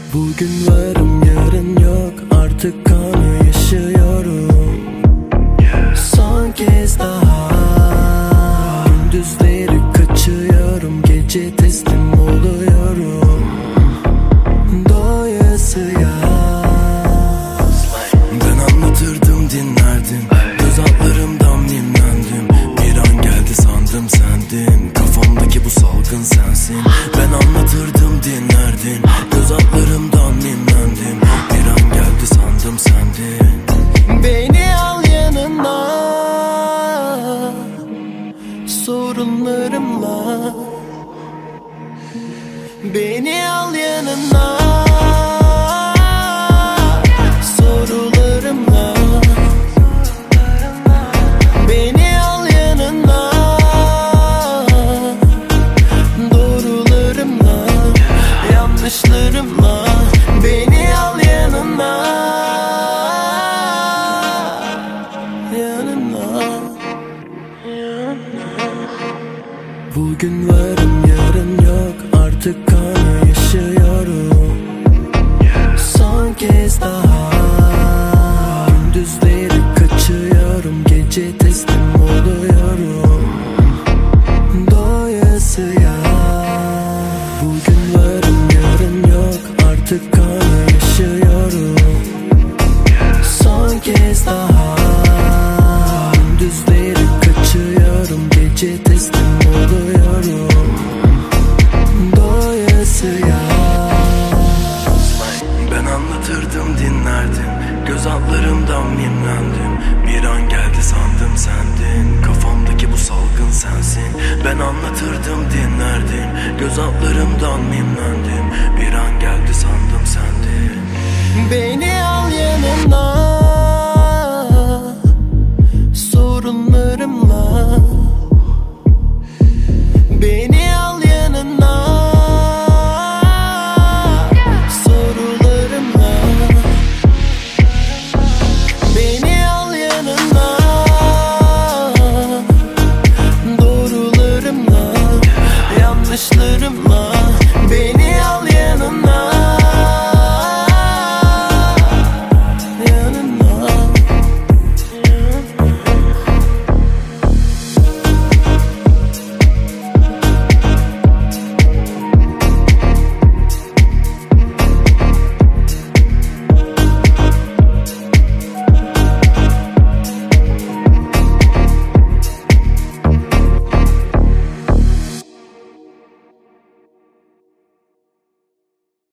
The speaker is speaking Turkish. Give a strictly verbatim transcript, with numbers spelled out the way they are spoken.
Bugün varım yarın yok, artık kanı yaşıyorum. Son kez daha gündüzleri kaçıyorum, gece teslim oluyorum doyasıya. Ben anlatırdım dinlerdin, göz altlarımdan nimlendim. Bir an geldi sandım sendin, kafamdaki bu salgın sensin. Ben anlatırdım dinlerdin, göz altlarımdan nimlendim. Bir an geldi sandım sendin. Beni al yanına, sorunlarımla. Beni al yanına, sorularımla. Beni al yanına, doğrularımla, yanlışlarımla. Beni al yanına, yanına, yanına. Bugün varım yarın yok, artık kanı yaşıyorum. Son kez daha gündüzleri kaçıyorum, gece teslim oluyorum doyasıya. Bugün varım yarın yok, artık kanı yaşıyorum. Son kez daha gündüzleri kaçıyorum, gece teslim oluyorum doyasıya. Ben anlatırdım dinlerdin, göz altlarımdan mimlendim. Bir an geldi sandım sendin, kafamdaki bu salgın sensin. Ben anlatırdım dinlerdin, göz altlarımdan mimlendim. Bir an geldi sandım sendin. Beni al yanına,